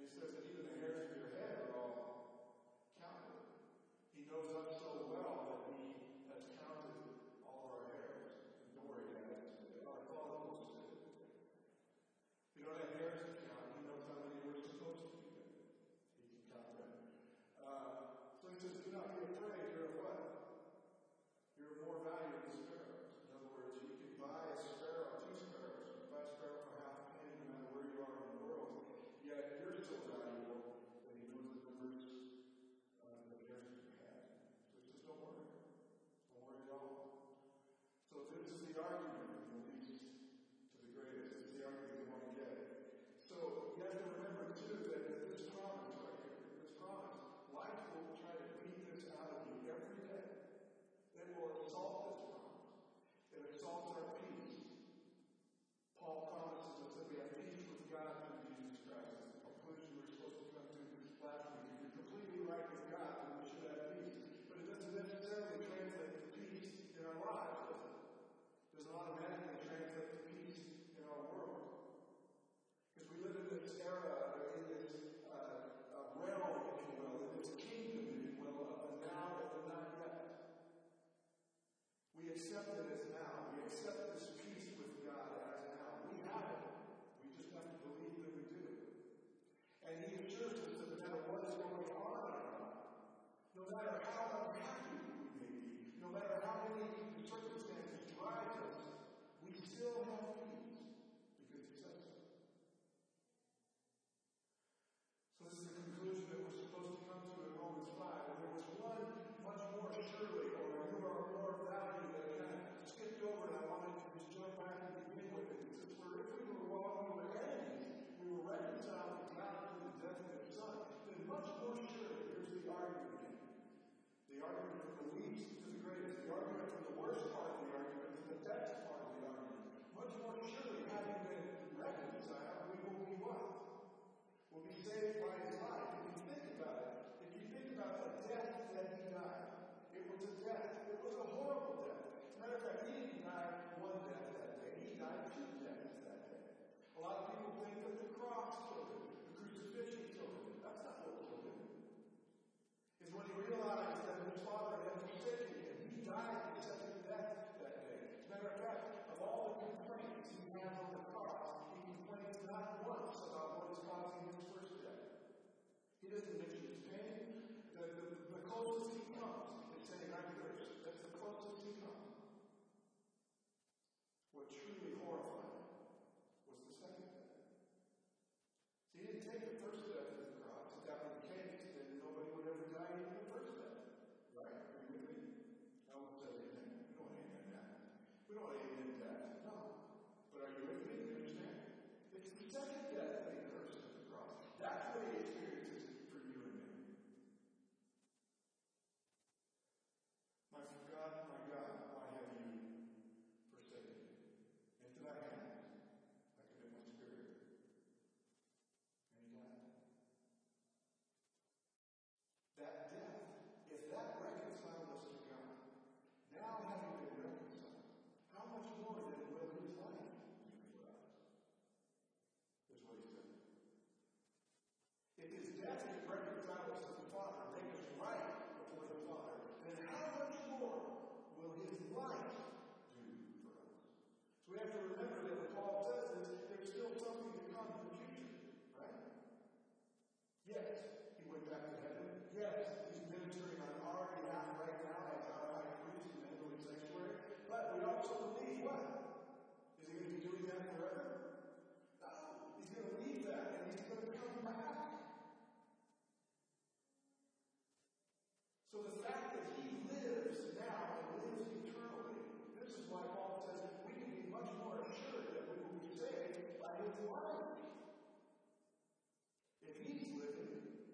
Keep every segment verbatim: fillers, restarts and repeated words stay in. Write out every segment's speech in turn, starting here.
he says that even the hairs of your head are all counted. He knows us so well that he has counted all of our hairs. Don't worry, guys. Our Father knows it. If you don't have hairs to count, he knows how many we're supposed to keep. He can count them. Uh, so he says, do not be afraid. You're what? You're more valuable than sparrows. In other words, you can buy a sparrow, two sparrows. You can buy a sparrow for half a penny, no matter where you are in the world. Yet you're still valuable, and he knows the numbers uh, the hairs of your head. So he says, don't worry. Don't worry at all. So this is the argument from the least to the greatest. This is the argument we want to get. So you have to remember, too, that this promise right here, this promise, life will try to beat this out of you every day. It will assault this promise. It assaults our peace. Paul promises us that we have peace with God through Jesus Christ. That's the conclusion we're supposed to come to last week. If you're completely right with God, then we should have peace. But it doesn't necessarily translate to peace in our lives, does it? It doesn't automatically translate to peace in our world. Because we live in this era, or in this uh, uh, realm, if you will, in this kingdom, if you will, of the now and the not yet. We accept it as now. We accept this peace with God as now. We have it. We just have to believe that we do. And he assures us that no matter what is going on in our life, no matter how unhappy we may be, no matter how many circumstances drive us, we still have peace because he says so. So this is the conclusion that we're supposed to come to in Romans five. And there was one much more surely, or you are more value that kind of skipped over, and I wanted to just jump back and begin with it. It says, for if we were while we were enemies, we were reconciled to God through the death of his Son, then much more surely, here's the argument again. The argument from the least to the greatest, the argument from the worst part of the argument to the best part of the argument. Much more surely, having been reconciled, we will be what? Will be saved by his life. If you think about it, if you think about the death that he died, it was a death. It was a horrible death. As a matter of fact, he didn't die one death that day. He died two deaths that day. A lot of people think that the cross killed him, the crucifixion killed him. That's not what killed him. It's when he realized that his Father had forsaken him. He died the second death that day. As a matter of fact, of all the complaints he has on the cross, he complains not once about what is causing his first death. He doesn't mention his pain. The, the, the closest he comes is saying, I'm cursed. That's the closest he comes. What truly horrified him was the second death. See, he didn't take the first death to the cross. If that were the case, then nobody would ever die in the first death. Right? Are you with me? I won't say anything. We don't amen that. We don't amen death. No. But are you with me? You understand? It's the second death that he cursed at the cross. That's what he experiences for you and me. My God, my God, why have you forsaken me? Into thy hands I commit my spirit. And he died. That death, if that reconciled us to God, now having been reconciled, how much more then will his life do for us? Is what he said. If his death can reconcile us to the Father, make us right before the Father, then how much more will his life do for us? So we have to remember that what Paul says is there's still something to come in the future, right? Yes, he went back to heaven. Yes, he's ministering on our behalf right now as our high priest in the heavenly sanctuary. But we also believe what? Is he going to be doing that forever? No, he's going to leave that and he's going to come back. So the fact that he lives now and lives eternally, this is why Paul says we can be much more assured that we will be saved by his life. If he's living,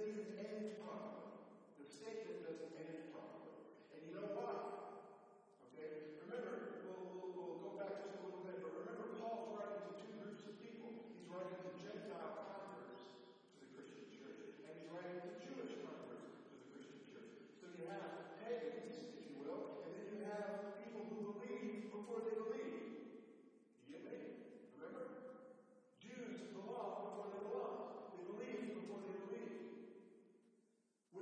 doesn't even end properly. The statement doesn't end properly. And you know why? Okay? Remember, we'll, we'll, we'll go back just a little bit, but remember Paul's writing to two groups of people. He's writing to Gentile converts to the Christian church, and he's writing to Jewish converts to the Christian church. So you have pagans, if you will, and then you have people who believe before they believe. You get me? Remember? Jews belong before they belong. They believe before they believe.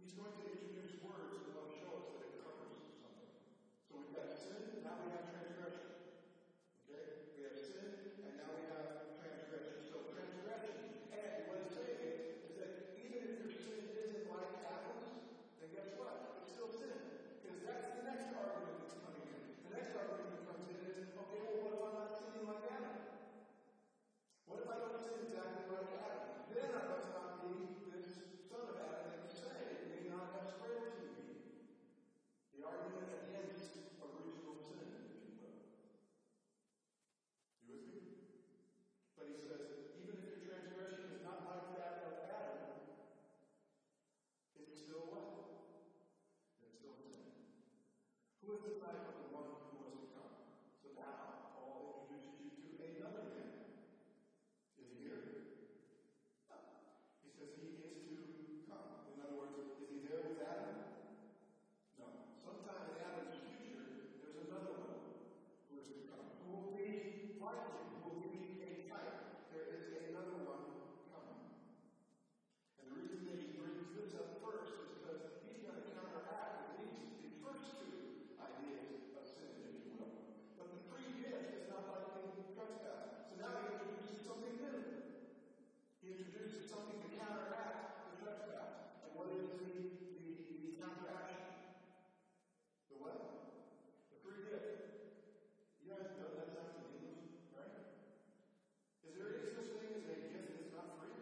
He's going to introduce words that will show us that it covers something. So we've got sin, now we have transgression. Okay? We have sin, and now we have transgression. So transgression, and what he's saying is, is that even if your sin isn't like Adam's, then guess what? It's still sin. Because that's the next argument that's coming in. The next argument that comes in is, okay, well, what if I'm not sinning like Adam? What if I don't sin exactly like Adam? Then I must not be this son of Adam that you say. It may not have spread to me. The argument against original sin, if you will. You with me? But he says, even if your transgression is not like that of Adam, it's still what? It's still sin. Who is the type of the one who was to come? So now, Paul introduces you to another man. Is he here? No. He says he is to come. In other words, is he there with Adam? No. Sometime in Adam's future, there's another one who is to come. Who will be like him, who will be a type. There is another one coming. And the reason that he brings this up first is because he's going to counteract at least the first two ideas of sin, if you will. But the free gift is not like the trespass. So now he introduces something new. He introduces something to counteract the trespass. And what is the, the, the counteraction? The what? The free gift. You guys know that's not in English, right? Is there any such thing as a gift that's not free?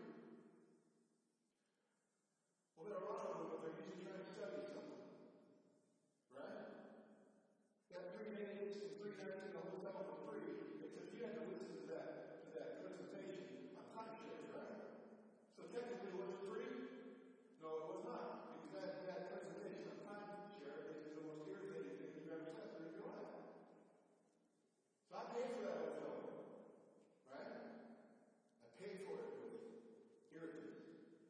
Well, there are a lot of them, but they're usually trying to sell you something. Right? That three days and three nights in the hotel for free, because you had to listen to that, to that presentation on timeshares, right? So technically, was it free? No, it was not. Because that, that presentation on timeshare is the most irritating thing you've ever sat through in your life. So I paid for that hotel room, right? I paid for it with irritants.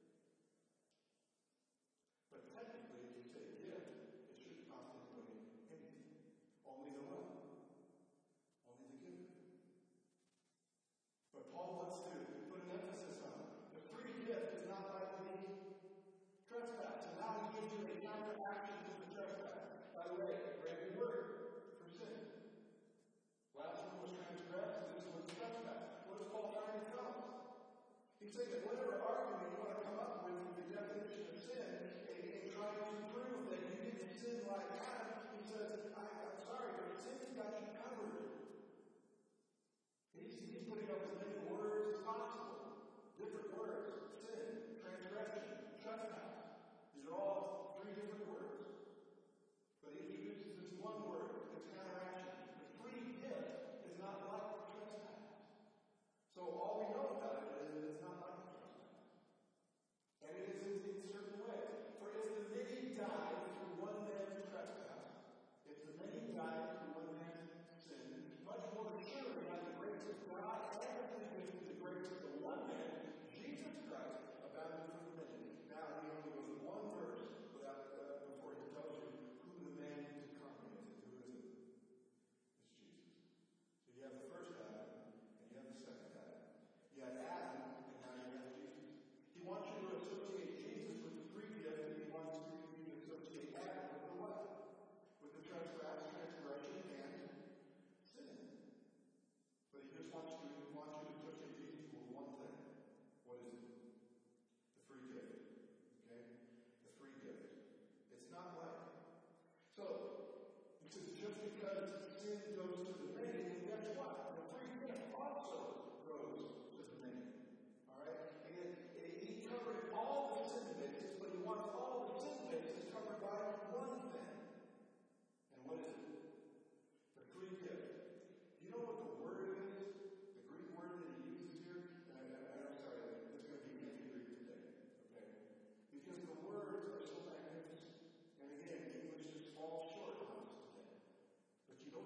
But technically, if you say gift, it shouldn't cost anybody anything. Only the what? Only the giver. But Paul wants to put an emphasis on it. The free gift is not like the trespass. And now he gives you a counteraction to the trespass. By the way, great word for sin. Last one was transgress, and this was trespass. What is Paul trying to tell us? He's saying that whatever argument you want to come up with with the definition of sin, and, and trying to prove that you didn't sin like Adam, he says, I, I'm sorry, but sin's got you covered. He's, he's putting up as many words as possible. Different words. Sin, transgression, trespass. These are all three different words. But he introduces this one word, it's counteraction. The free gift is not like the trespass. So all we know about it is it's not like the trespass. And it is in, in certain ways. For if the many died through one man's trespass, if the many died through one man's sin, much more surely by the grace of God and the grace of the one man, Jesus Christ, abounded for the many. Now he only goes one verse without, uh, before he tells you who the man to come is. Who is it? It's Jesus. So you have the first Adam, and you have the second Adam. You have Adam, and now you have Jesus. He wants you to associate Jesus with the free gift, and he wants you to associate Adam with the what? With the trespass, transgression, and sin. But he just wants you, he wants you to associate Jesus with one thing. What is it? The free gift. Okay? The free gift. It's not like. So, he says just because sin goes to the many, then guess what? The free gift also goes to the many. Alright? Again, he covered all the sin bases, but he wants all the sin bases covered by one thing. And what is it? The free gift. Do you know what the word is? The Greek word that he uses here? And I, I, I'm sorry, it's going to be heavy Greek today. Okay? Because the words are so magnificent. And again, English just falls short on us today. But you don't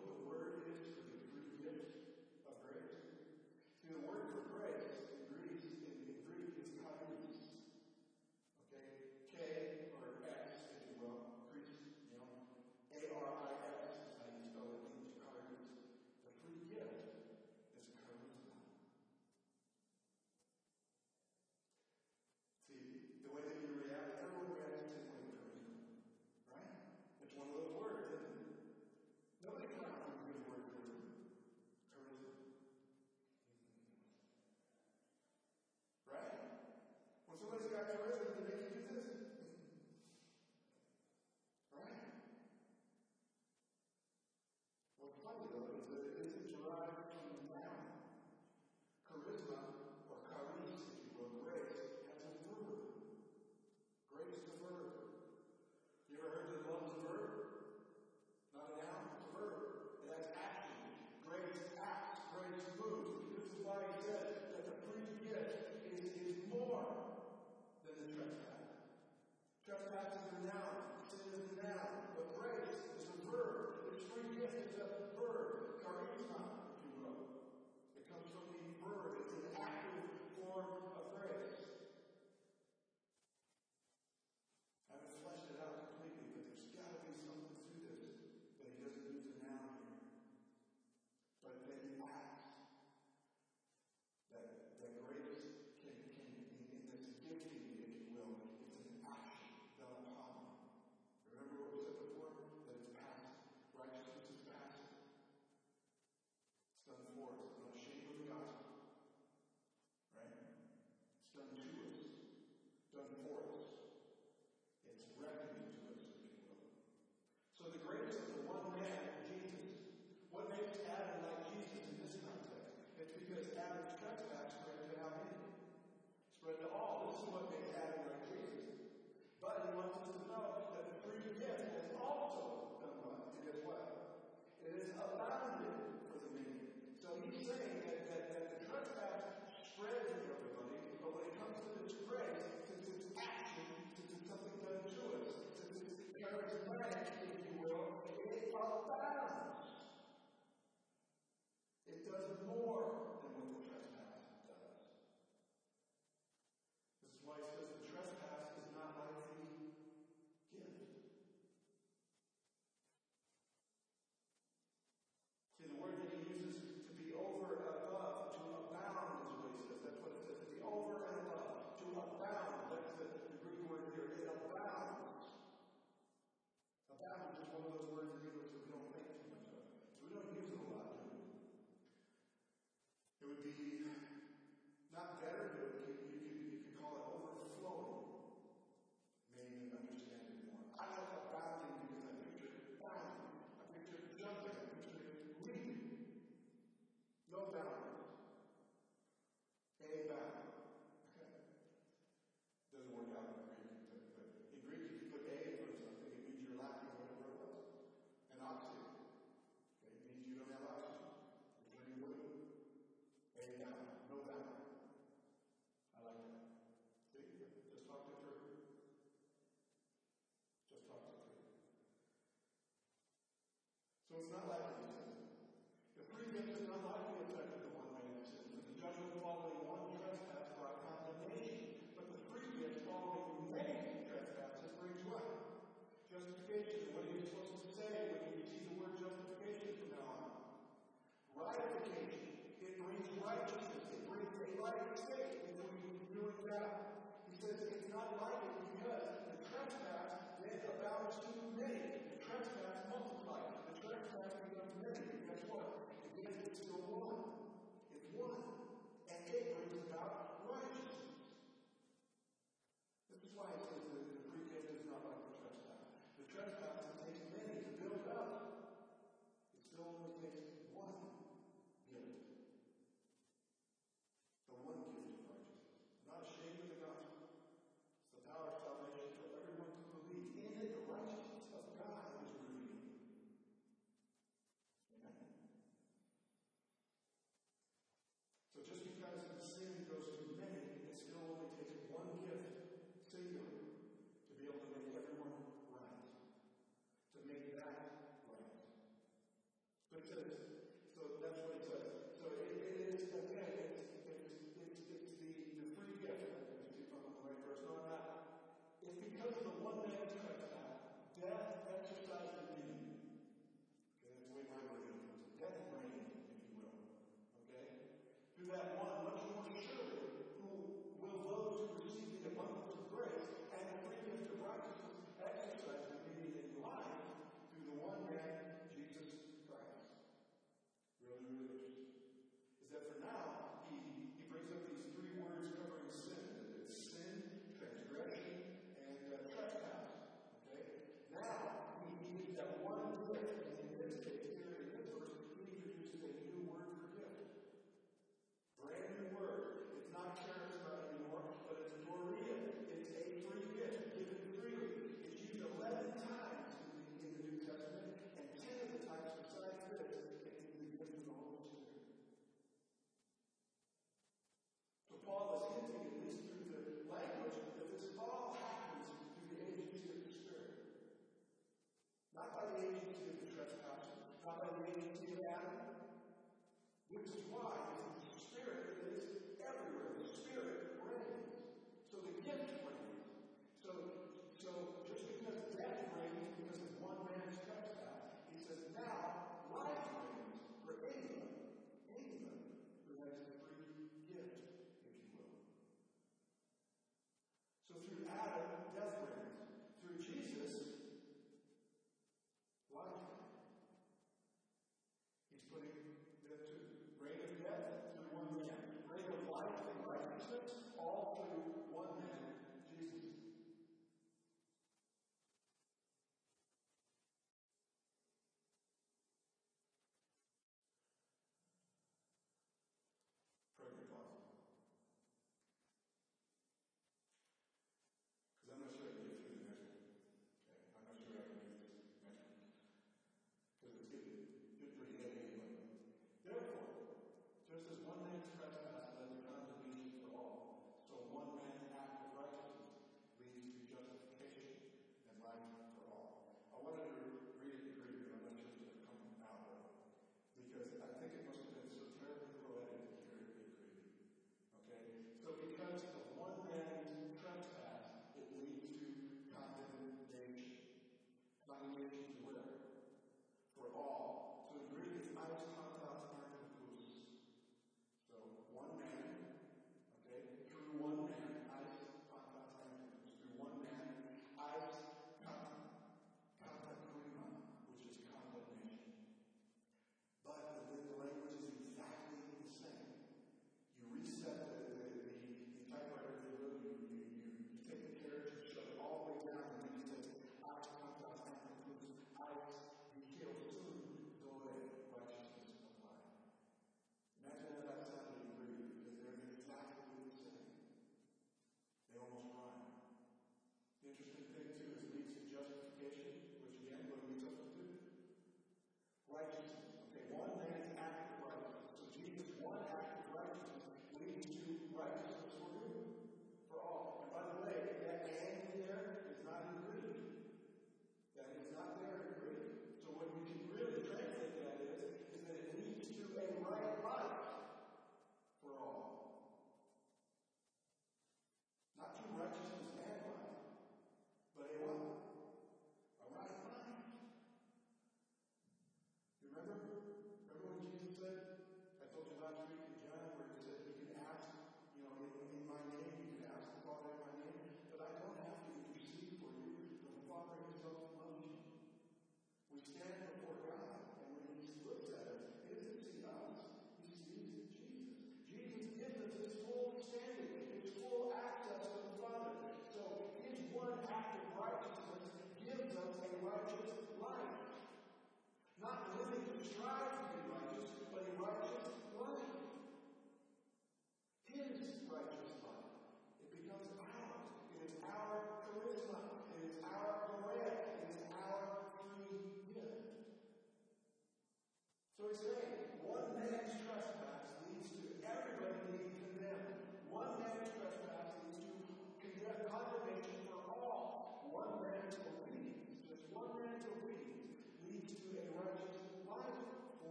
So it's not likely to sin. The free gift is not likely to affect the one man sin. For the judgment following one trespass brought condemnation. But the free gift following many trespasses brings what? Justification. What are you supposed to say when you see the word justification from now on? Rightification. It brings righteousness. It brings a right state. And when we doing that, he says it's not like it because the trespass then abounds to many. The trespass multiplies. The trespass becomes many. And guess what? The gift is still one. It's one. And it brings about righteousness. This is why it says that the free gift is not like the trespass. The trespass takes many to build up. It still only takes one gift. The one gift of righteousness. I'm not ashamed of the gospel. It's the power of salvation for everyone to believe. In it, the righteousness of God is revealed. Amen. So just because the sin goes to many, it still only takes one gift, singular.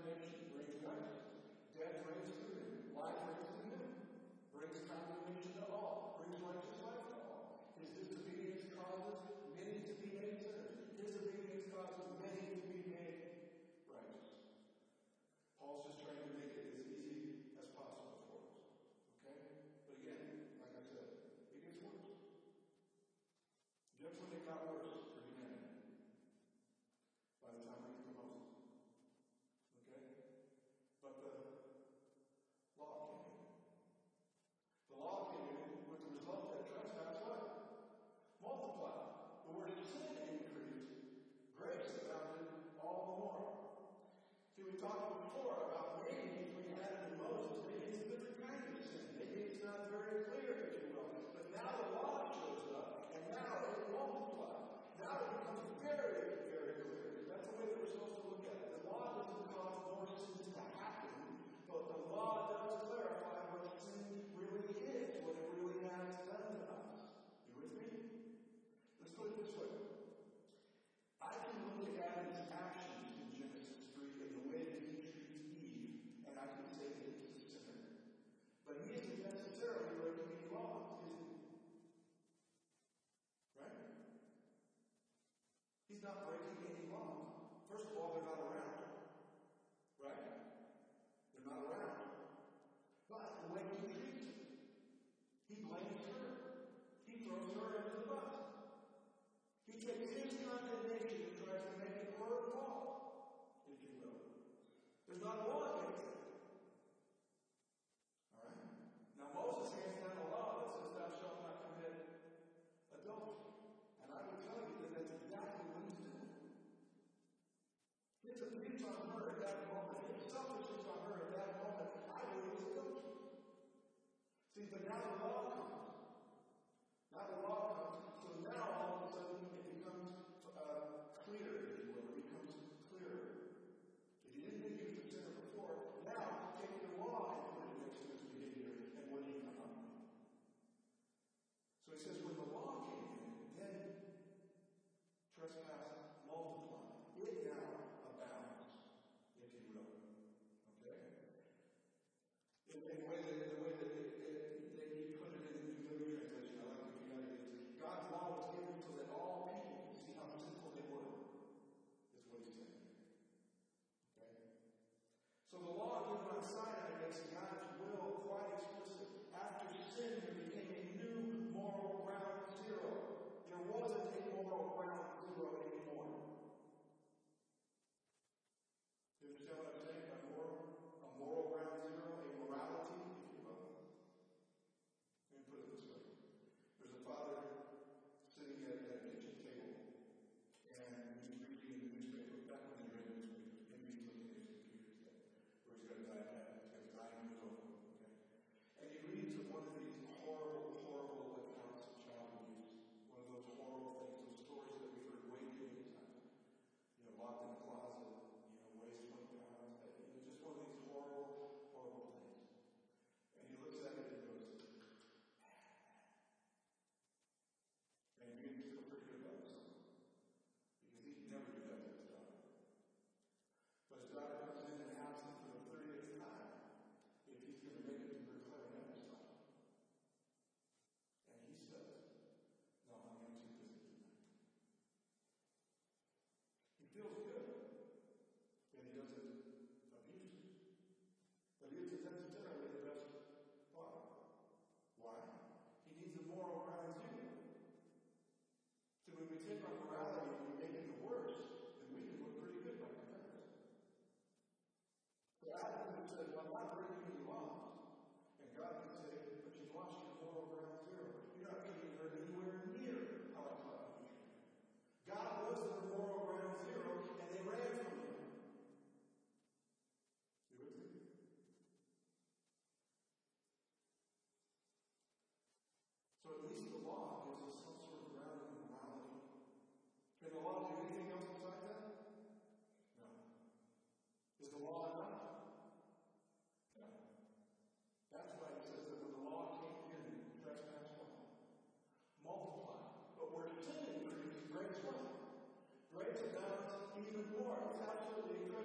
condemnation brings righteousness. Death reigns through him. Life reigns through him. Brings condemnation to all. Brings righteous life to all. His disobedience causes many to be made sinners. His obedience causes many to be made righteous. Paul's just trying to make it as easy as possible for us. Okay? But again, like I said, it gets worse. Just when it got worse for humanity, by the time we get to Moses. Okay? But the law came in. The law came in with the result that trespass what? Multiplied. But where sin increased, grace abounded all the more. See, we talked before about maybe we had it in Moses, maybe it's a different kind of sin. Maybe it's not very clear, if you will. But now the law shows up, and now it multiplies. Now it becomes very, very clear. That's the way that we're supposed to look at it. The law doesn't cause more sins to happen, but the law does clarify what sin really is, what it really has done to us. You with me? Let's put it this way. I can look at Adam's actions in Genesis three and the way that he treats Eve, and I can say that he's a sinner. But he isn't necessarily breaking any laws, is he? Right? He's not breaking any laws. First of all, they're not around. Right? They're not around. But the way he treats her, he blames her. He throws her under the bus. He takes his condemnation and tries to make it her fault, if you will. There's not a law against it. All right? Now Moses hands down a law that says thou shalt not commit adultery. And I would tell you that that's exactly what he's doing. His abuse on her at that moment, his selfishness on her at that moment, I believe was adultery. See, but now the law comes. Now the law comes. So now all of a sudden it becomes uh, clear, if you will. It becomes clearer. If you didn't think he was a sinner before, now take the law and put it next to his behavior and what he come up with. So he says, when the law came in, then trespass multiplied. It now abounds, if you will. Okay? In the way that, the way that it, it, that he put it in the New Living Translation, I like the P I V. God's law was given so that all people could see how sinful they were. Is what he's saying. Okay? So the law given on Sinai makes God's will quite explicit. After sin, there became a new moral ground zero. There wasn't a moral ground zero anymore. You understand what I'm saying by moral? A moral ground zero, a morality, if you will. Let me put it this way. There's a father sitting at a kitchen table, and he's reading the newspaper. Back when he read newspapers, maybe he's looking at his computer today, where he's got his iPad, he's got his iPad over, okay? And he reads of one of these horrible, horrible accounts of child abuse. One of those horrible things, those stories that we've heard way too many times. You know, locked in a closet, you know, weighs twenty pounds, you know, just one of these horrible, horrible things. And he looks at it and goes, and he begins to feel pretty good about himself. Because he could never do that to his daughter. But his daughter comes in and asks him for the thirtieth time if he's going to make it to her clarinet recital. And he says, no, honey, I'm too busy tonight. He feels good, and he doesn't abuse it. But he isn't necessarily the best father. Why? He needs a moral ground zero. So when we take our morality and we make it the worst, then we can look pretty good by comparison. So Adam could have said, well, I'm not breaking any laws. And God could say, but you've lost your moral ground zero. You're not treating her anywhere near how I thought you should. God was their moral ground zero, and they ran from him. You with me? So at least the law gives us some sort of ground in morality. Can the law do anything else besides that? No. Is the law enough? No. That's why he says that when the law came in, trespass what? Multiplied. But where sin increased, grace what? Grace abounds even more. It's absolutely incredible.